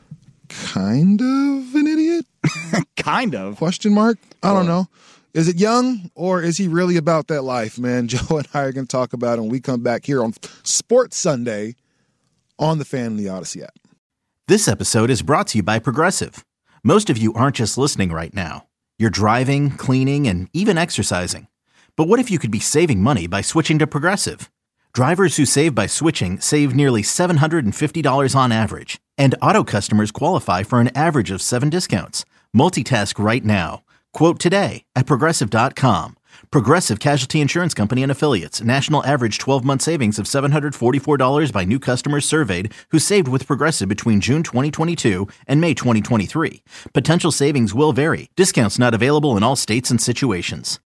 kind of an idiot. Kind of question mark. I don't know. Is it Young or is he really about that life, man? Joe and I are going to talk about it when we come back here on Sports Sunday on the Fan and the Odyssey app. This episode is brought to you by Progressive. Most of you aren't just listening right now. You're driving, cleaning, and even exercising. But what if you could be saving money by switching to Progressive? Drivers who save by switching save nearly seven hundred fifty dollars on average. And auto customers qualify for an average of seven discounts. Multitask right now. Quote today at Progressive dot com. Progressive Casualty Insurance Company and Affiliates. National average twelve-month savings of seven hundred forty-four dollars by new customers surveyed who saved with Progressive between June twenty twenty-two and May twenty twenty-three. Potential savings will vary. Discounts not available in all states and situations.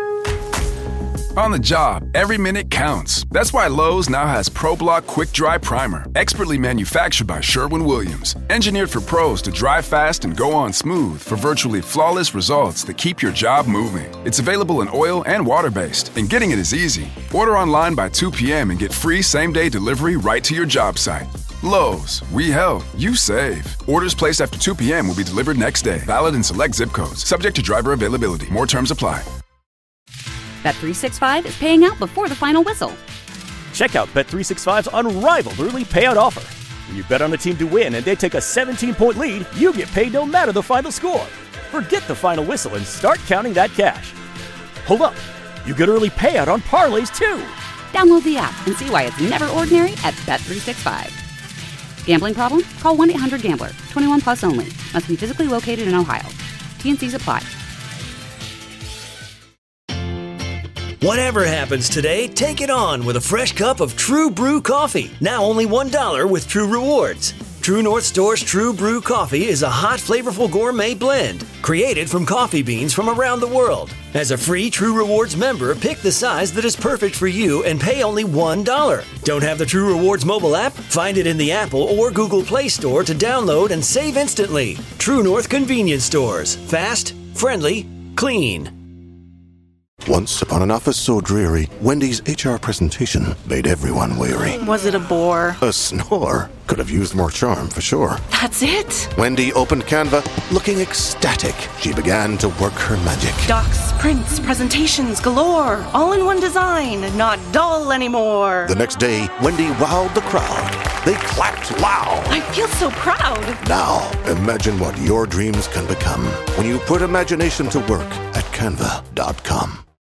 On the job, every minute counts. That's why Lowe's now has ProBlock Quick Dry Primer, expertly manufactured by Sherwin-Williams. Engineered for pros to dry fast and go on smooth for virtually flawless results that keep your job moving. It's available in oil and water-based, and getting it is easy. Order online by two p.m. and get free same-day delivery right to your job site. Lowe's, we help, you save. Orders placed after two p.m. will be delivered next day. Valid in select zip codes. Subject to driver availability. More terms apply. Bet three sixty-five is paying out before the final whistle. Check out Bet three sixty-five's unrivaled early payout offer. When you bet on a team to win and they take a seventeen-point lead, you get paid no matter the final score. Forget the final whistle and start counting that cash. Hold up, you get early payout on parlays too. Download the app and see why it's never ordinary at Bet three sixty-five. Gambling problem? Call one eight hundred gambler. twenty-one plus only. Must be physically located in Ohio. T and C's apply. Whatever happens today, take it on with a fresh cup of True Brew coffee. Now only one dollar with True Rewards. True North Store's True Brew coffee is a hot, flavorful gourmet blend created from coffee beans from around the world. As a free True Rewards member, pick the size that is perfect for you and pay only one dollar. Don't have the True Rewards mobile app? Find it in the Apple or Google Play Store to download and save instantly. True North Convenience Stores. Fast, friendly, clean. Once upon an office so dreary, Wendy's H R presentation made everyone weary. Was it a bore? A snore. Could have used more charm, for sure. That's it? Wendy opened Canva, looking ecstatic. She began to work her magic. Docs, prints, presentations galore. All in one design, not dull anymore. The next day, Wendy wowed the crowd. They clapped loud. I feel so proud. Now, imagine what your dreams can become when you put imagination to work at Canva dot com.